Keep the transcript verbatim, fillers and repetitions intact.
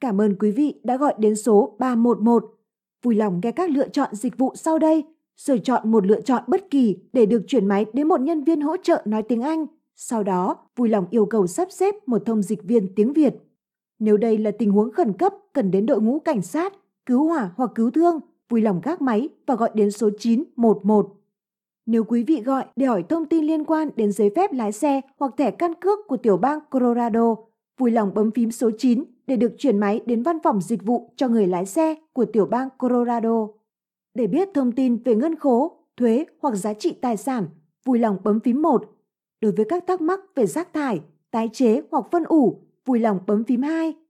Cảm ơn quý vị đã gọi đến số ba một một. Vui lòng nghe các lựa chọn dịch vụ sau đây, rồi chọn một lựa chọn bất kỳ để được chuyển máy đến một nhân viên hỗ trợ nói tiếng Anh. Sau đó, vui lòng yêu cầu sắp xếp một thông dịch viên tiếng Việt. Nếu đây là tình huống khẩn cấp cần đến đội ngũ cảnh sát, cứu hỏa hoặc cứu thương, vui lòng gác máy và gọi đến số chín một một. Nếu quý vị gọi để hỏi thông tin liên quan đến giấy phép lái xe hoặc thẻ căn cước của tiểu bang Colorado, vui lòng bấm phím số chín để được chuyển máy đến văn phòng dịch vụ cho người lái xe của tiểu bang Colorado. Để biết thông tin về ngân khố, thuế hoặc giá trị tài sản, vui lòng bấm phím một. Đối với các thắc mắc về rác thải, tái chế hoặc phân ủ, vui lòng bấm phím hai.